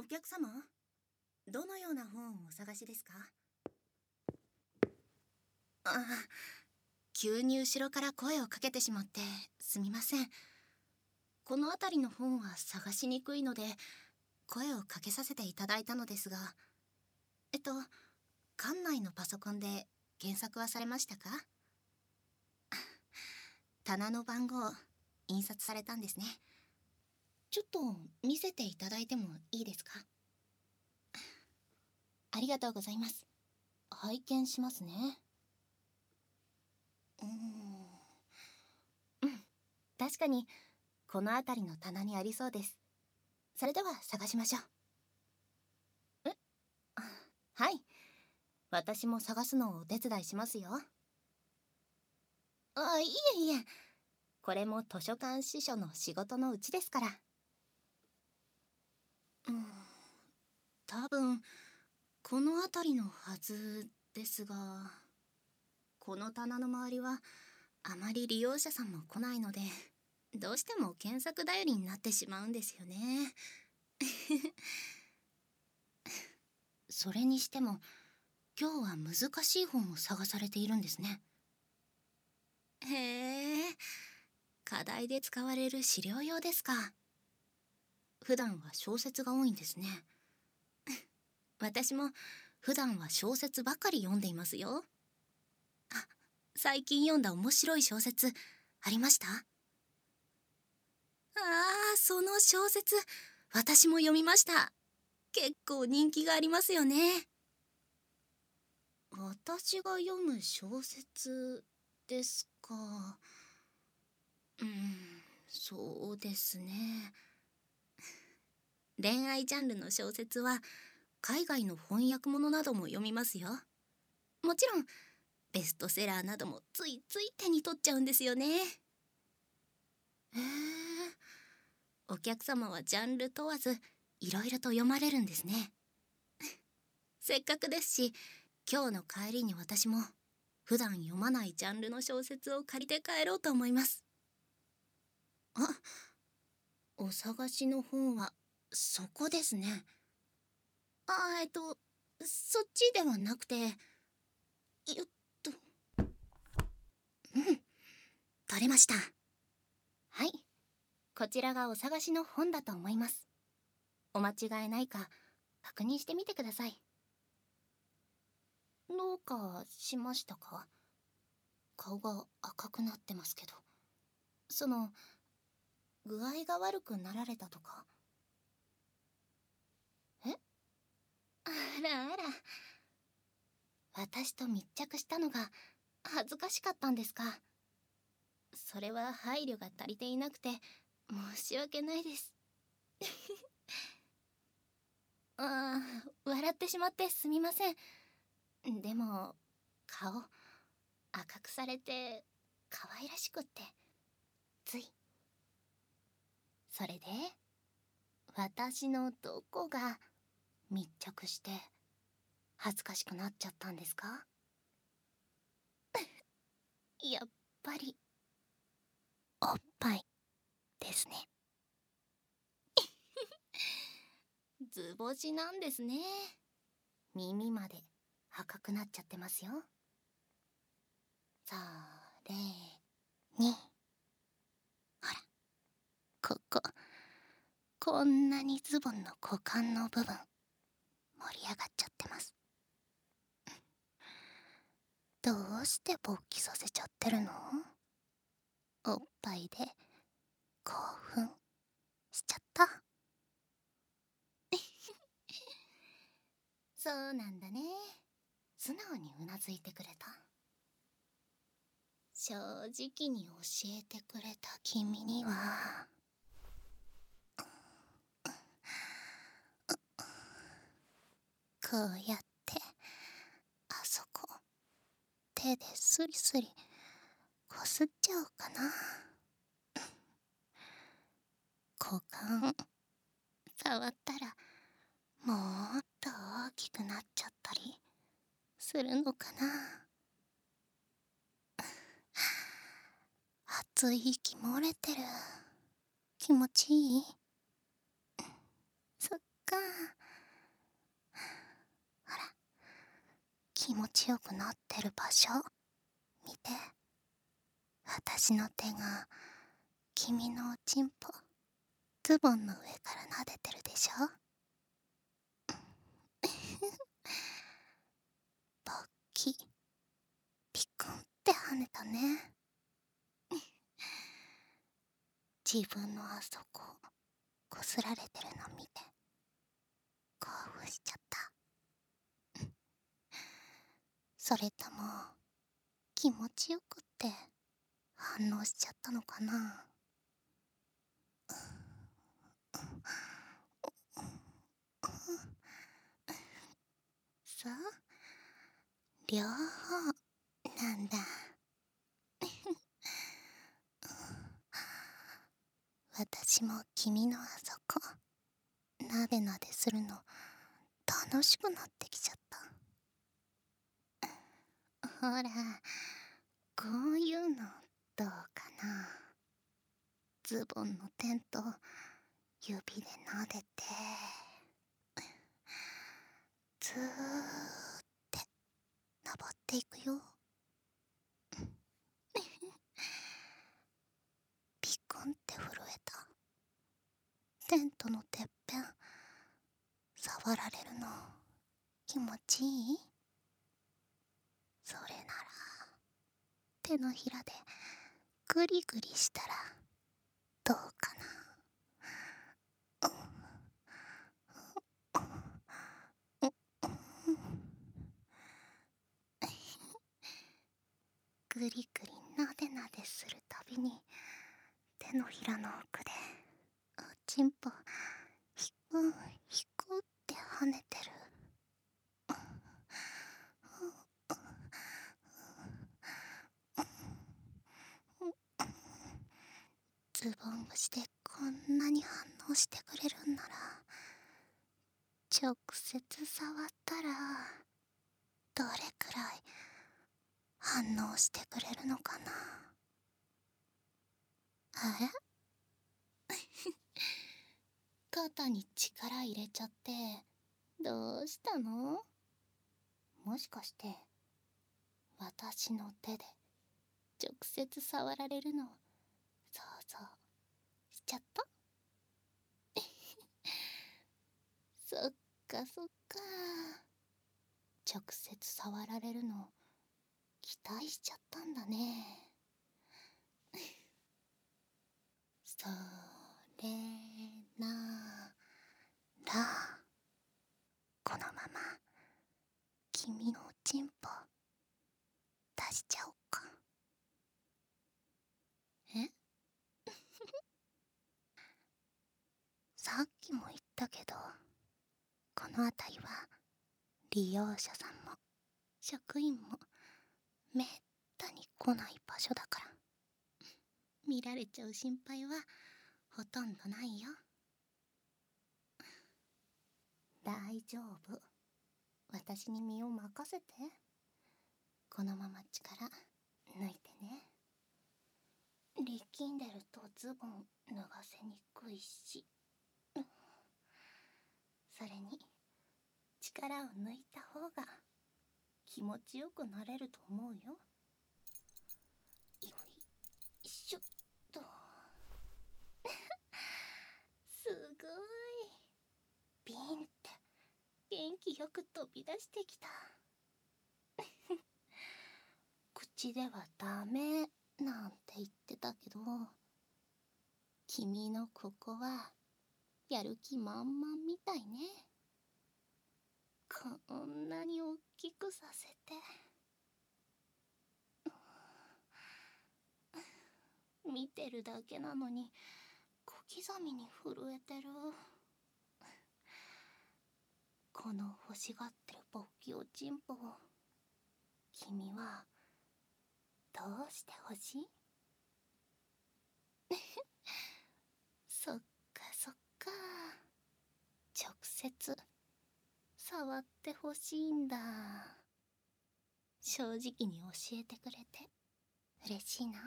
お客様、どのような本をお探しですか？あ、急に後ろから声をかけてしまってすみません。この辺りの本は探しにくいので声をかけさせていただいたのですが、館内のパソコンで検索はされましたか？棚の番号印刷されたんですね。ちょっと見せていただいてもいいですか？ありがとうございます。拝見しますね。確かにこの辺りの棚にありそうです。それでは探しましょう。はい、私も探すのをお手伝いしますよ。いえいえ、これも図書館司書の仕事のうちですから。多分この辺りのはずですが、この棚の周りはあまり利用者さんも来ないので、どうしても検索頼りになってしまうんですよね。それにしても今日は難しい本を探されているんですね。へえ、課題で使われる資料用ですか。普段は小説が多いんですね。私も普段は小説ばかり読んでいますよ。最近読んだ面白い小説ありました？その小説私も読みました。結構人気がありますよね。私が読む小説ですか。そうですね。恋愛ジャンルの小説は海外の翻訳物なども読みますよ。もちろんベストセラーなどもついつい手に取っちゃうんですよね。お客様はジャンル問わずいろいろと読まれるんですね。せっかくですし、今日の帰りに私も普段読まないジャンルの小説を借りて帰ろうと思います。お探しの本はそこですね。そっちではなくて、よっと。取れました。はい、こちらがお探しの本だと思います。お間違いないか確認してみてください。どうかしましたか？顔が赤くなってますけど。具合が悪くなられたとか？あらあら、私と密着したのが恥ずかしかったんですか？それは配慮が足りていなくて申し訳ないです。笑ってしまってすみません。でも顔赤くされて可愛らしくってつい。それで私のどこが密着して恥ずかしくなっちゃったんですか？やっぱりおっぱいですね。図星なんですね。耳まで赤くなっちゃってますよ。それにほら、こんなにズボンの股間の部分盛り上がっちゃってます。どうして勃起させちゃってるの？おっぱいで興奮しちゃった。そうなんだね。素直にうなずいてくれた。正直に教えてくれた君にはこうやってあそこ手でスリスリこすっちゃおうかな。股間触ったらもっと大きくなっちゃったりするのかな。熱い息漏れてる。気持ちいい？そっか。 か。ほら、気持ちよくなってる場所見て。私の手が君のおちんぽ、ズボンの上から撫でてるでしょ。ポッキ、ピクンって跳ねたね。自分のあそここすられてるの見て興奮しちゃった。それとも気持ちよくって反応しちゃったのかな。そう、両方なんだ。私も君のあそこなでなでするの楽しくなってきちゃった。ほら、こういうのどうかな。ズボンのテント指で撫でて、ずーって登っていくよ。ピクンって震えた。テントのてっぺん触られるの気持ちいい？それなら手のひらでグリグリしたらどうかな。グリグリなでなでするたびに手のひらの奥でおちんぽひくひくって跳ねてる。ズボン越しでこんなに反応してくれるんなら直接触ったらどれくらい反応してくれるのかな。あれ肩に力入れちゃってどうしたの？もしかして私の手で直接触られるの想像しちゃった？そっかそっか。直接触られるの期待しちゃったんだね。それならこのまま君のおちんぽ出しちゃおうか。えさっきも言ったけど、この辺りは利用者さんも職員もめったに来ない場所だから見られちゃう心配はほとんどないよ。大丈夫、私に身を任せて。このまま力抜いてね。力んでるとズボン脱がせにくいし、それに力を抜いた方が気持ちよくなれると思うよ。よいしょっと。すごい、ビンって元気よく飛び出してきた。口ではダメなんて言ってたけど、君のここはやる気満々みたいね。こんなに大きくさせて。見てるだけなのに小刻みに震えてる。この欲しがってる勃起おちんぽを君はどうしてほしい？そっかそっか、直接触ってほしいんだ。正直に教えてくれて嬉しいな。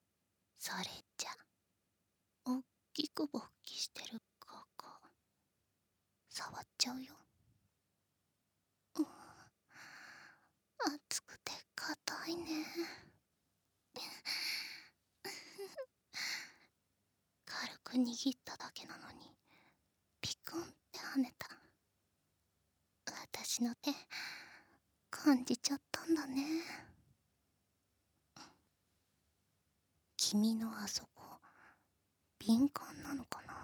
それじゃおっきく勃起してるここちゃうよ。うん、熱くて硬いね。軽く握っただけなのにピクンって跳ねた。私の手感じちゃったんだね。君のあそこ敏感なのかな。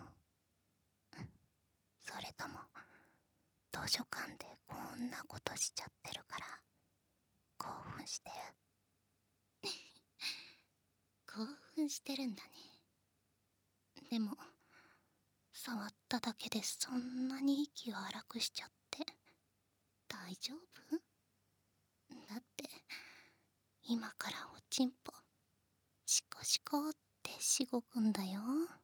それとも図書館でこんなことしちゃってるから興奮してる。興奮してるんだね。でも触っただけでそんなに息を荒くしちゃって大丈夫？だって今からおちんぽシコシコってしごくんだよ。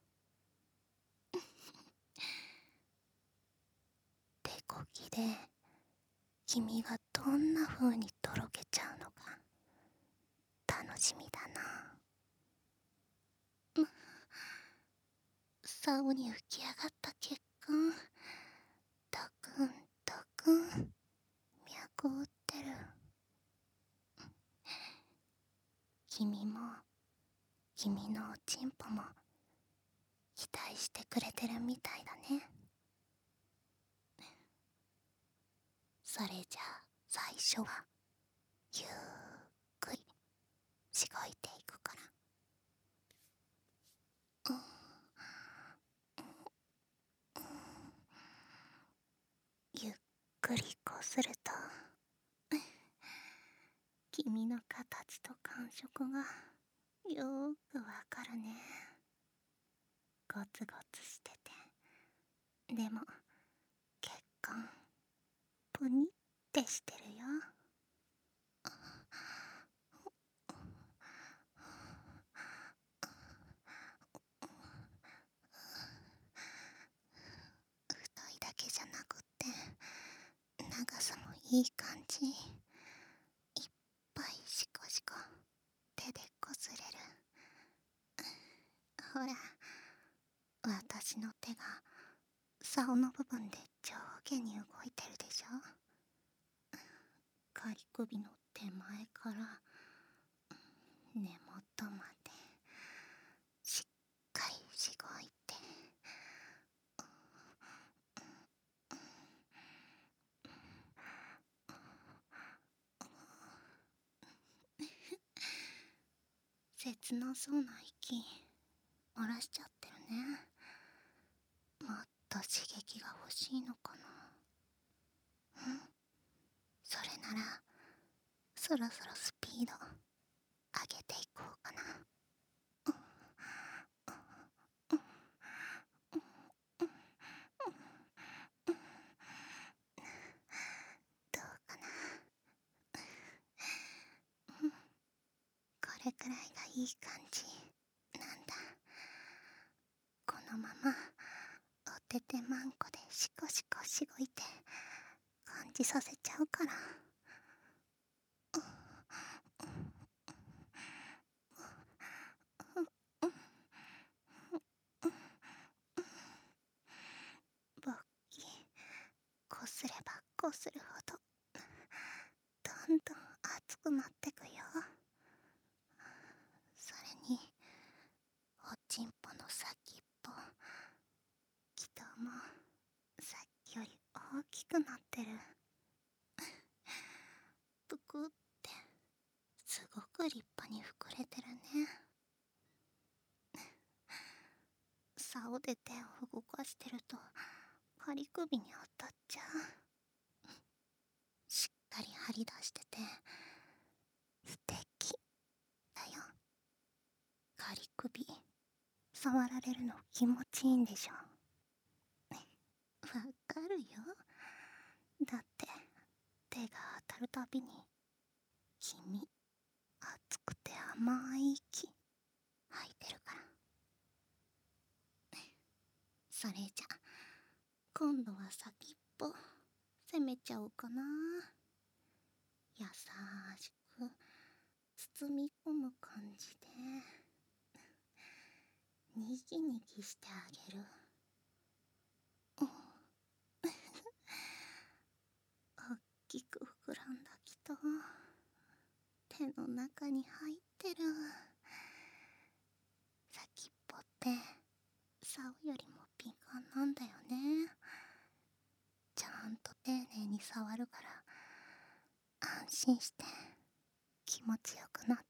手こぎで君がどんな風にとろけちゃうのか楽しみだな。竿に浮き上がった血管ドクンドクン脈を打ってる。君も君のおちんぽも期待してくれてるみたいだね。それじゃあ最初はゆっくりしごいていくから。ゆっくりこすると君の形と感触がよーくわかるね。ゴツゴツしててでも血管プニってしてるよ。太いだけじゃなくって長さもいい感じ。いっぱいシコシコ手でこすれる。ほら私の手が竿の部分で上下に動いてるでしょ。仮首の手前から根元までしっかりしごいて。切なそうな息漏らしちゃってるね。もっと刺激が欲しいのかな。それならそろそろスピード上げていこうかな。どうかな。これくらいがいい感じなんだ。このままおててまんこでシコシコしごいて感じさせちゃうから。ボッキーこすればこするほどどんどん熱くなってくよ。それにおちんぽの先っぽ気筒もさっきより大きくなってる。ぷくってすごく立派に膨れてるね。竿で手を動かしてると仮首に当たっちゃう。しっかり張り出してて素敵だよ。仮首触られるの気持ちいいんでしょ。わかるよ。だって手が当たるたびに君熱くて甘い息吐いてるから。それじゃ今度は先っぽ攻めちゃおうかな。優しく包み込む感じでにぎにぎしてあげる。 の中に入ってる。先っぽって竿よりも敏感なんだよね。ちゃんと丁寧に触るから安心して気持ちよくなって。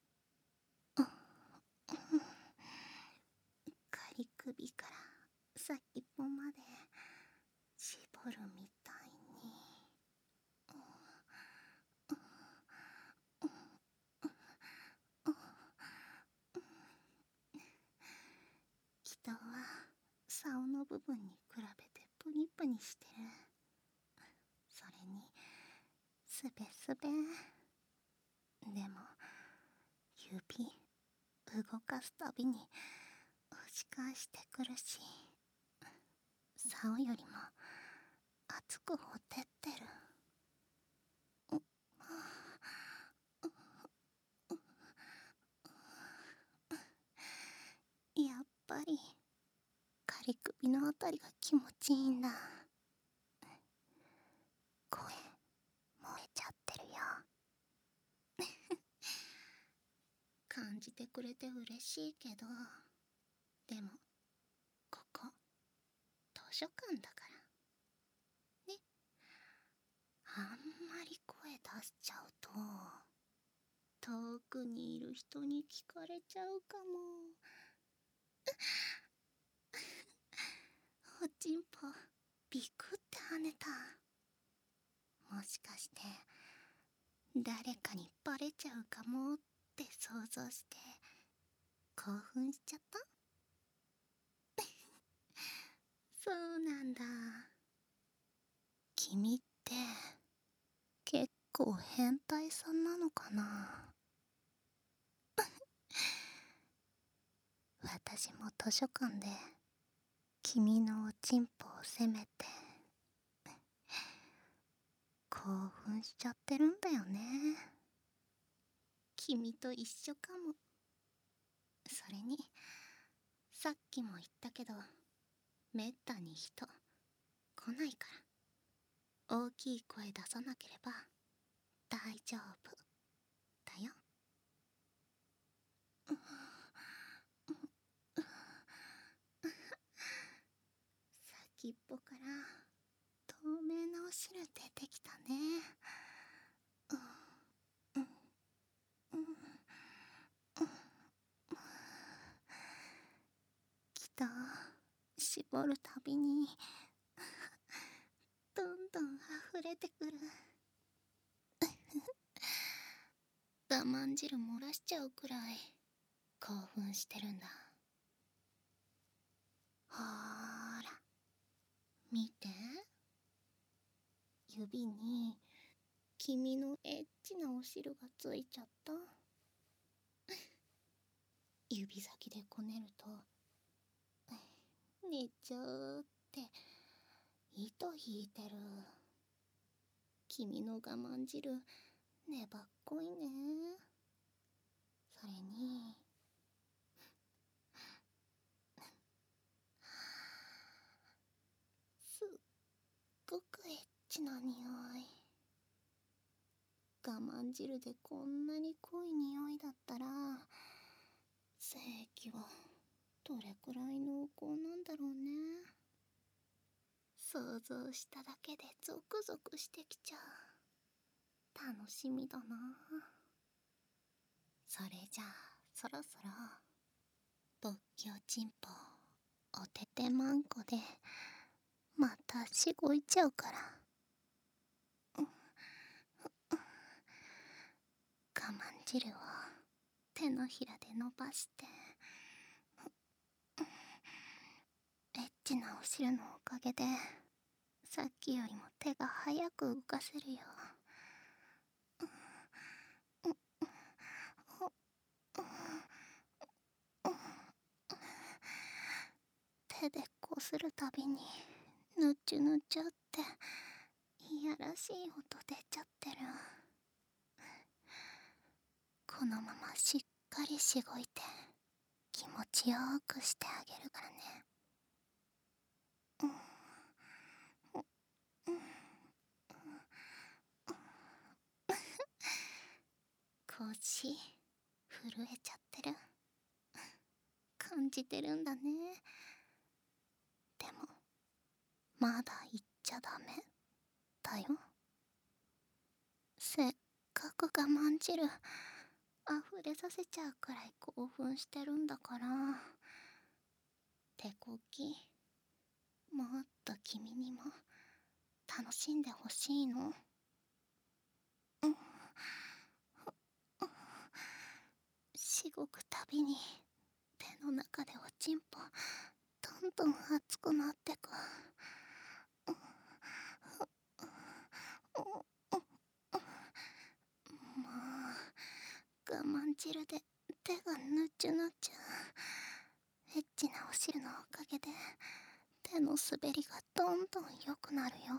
仮首から先っぽまで絞るみたいに。人は竿の部分に比べてプニプニしてる。それにすべすべ。でも指動かすたびに押し返してくるし、竿よりも熱くほてってる。やっぱり仮首のあたりが気持ちいいんだ。声漏れちゃってるよ。感じてくれて嬉しいけど、でもここ図書館だからね。あんまり声出しちゃうと遠くにいる人に聞かれちゃうかも。おちんぽビクって跳ねた。もしかして誰かにバレちゃうかもって想像して興奮しちゃった？そうなんだ。君って結構変態さんなのかな。私も図書館で君のおちんぽを責めて興奮しちゃってるんだよね。君と一緒かも。それにさっきも言ったけど、めったに人来ないから大きい声出さなければ大丈夫だよ。先っぽから透明なお汁出てきたね。きっと絞るたびにどんどん溢れてくる。我慢汁漏らしちゃうくらい興奮してるんだ。ほーら見て、指に君のエッチなお汁がついちゃった。指先でこねると寝ちゃうって糸引いてる。君の我慢汁粘っこいね。それにすっごくエッチな匂い。我慢汁でこんなに濃い匂いだったら精液はどれくらい濃厚なんだろうね。想像しただけでゾクゾクしてきちゃう。楽しみだな。それじゃあそろそろ勃起おちんぽおててまんこでまたしごいちゃうから。我慢汁を手のひらで伸ばしてエッチなお汁のおかげでさっきよりも手が早く動かせるよ。手でこするたびにぬちゅぬちゅっていやらしい音出ちゃってる。このまましっかりしごいて気持ちよくしてあげるからね。こ足震えちゃってる。感じてるんだね。でもまだ言っちゃダメだよ。せっかく我慢汁溢れさせちゃうくらい興奮してるんだから。手こきもっと君にも楽しんでほしいの。しごくたびに手の中でおちんぽどんどん熱くなってく。もう我慢汁で手がぬちゅぬちゅ。エッチなお汁のおかげで手の滑りがどんどん良くなるよ。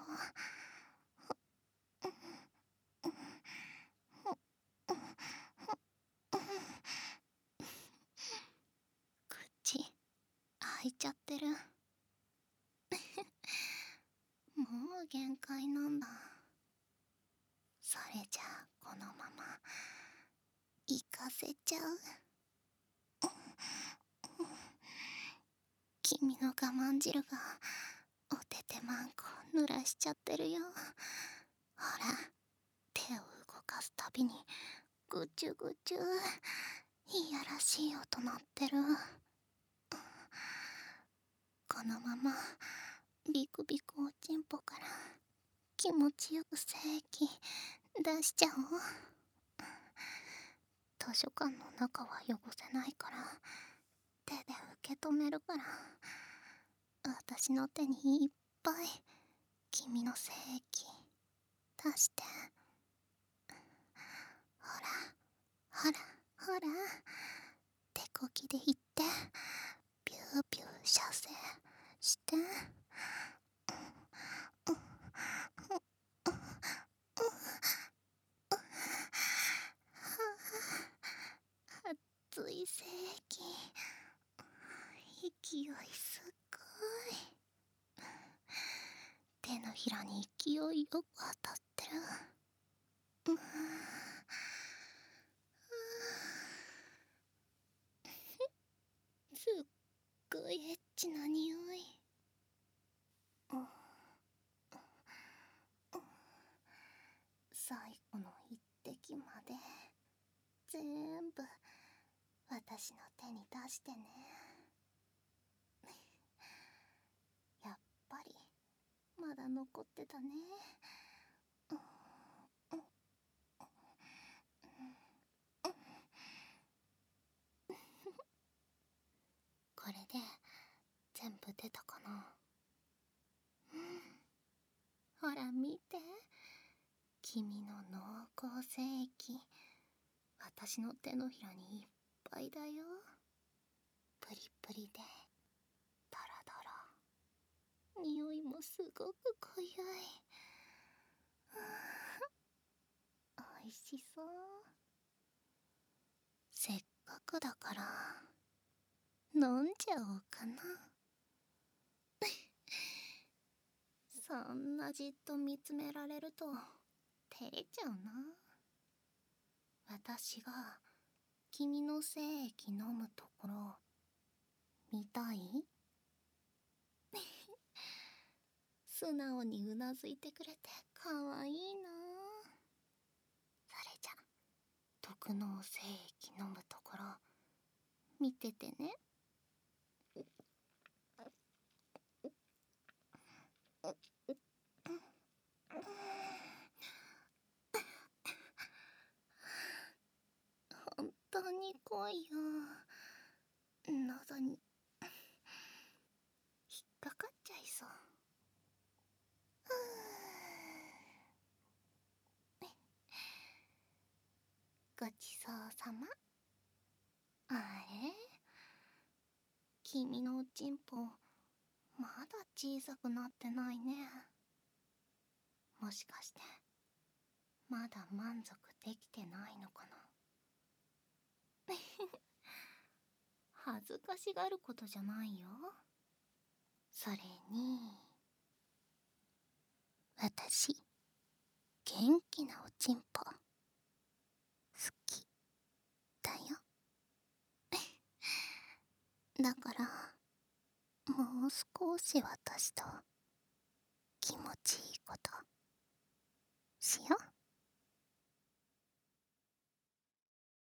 口開いちゃってる。もう限界なんだ。それじゃあこのまま行かせちゃう。君の我慢汁がおててまんこ濡らしちゃってるよ。ほら、手を動かすたびにぐちゅぐちゅいやらしい音鳴ってる。このままビクビクおちんぽから気持ちよく精液出しちゃおう。図書館の中は汚せないから手で受け止めるから。私の手にいっぱい君の精液出して。ほらほらほら、手こきでいってピューピュー射精して。熱い精液、勢いすっごい。手のひらに勢いよく当たってる。すっごいエッチな匂い。最後の一滴まで全部私の手に出してね。やっぱりまだ残ってたね。これで全部出たかな。ほら見て、君の濃厚精液私の手のひらにいっぱいだよ。プリプリでドロドロ、匂いもすごく濃ゆい。おいしそう。せっかくだから飲んじゃおうかな。そんなじっと見つめられると照れちゃうな。私が君の精液飲むところ見たい？素直にうなずいてくれてかわいいな。それじゃ毒の精液飲むところ見ててね。本当に濃いよ。喉に引っかかっちゃいそう。ごちそうさま。あれ、君のおちんぽまだ小さくなってないね。もしかしてまだ満足できてないのかな。恥ずかしがることじゃないよ。それに私元気なおちんぽ好き。 だからもう少し私と気持ちいいことしよう。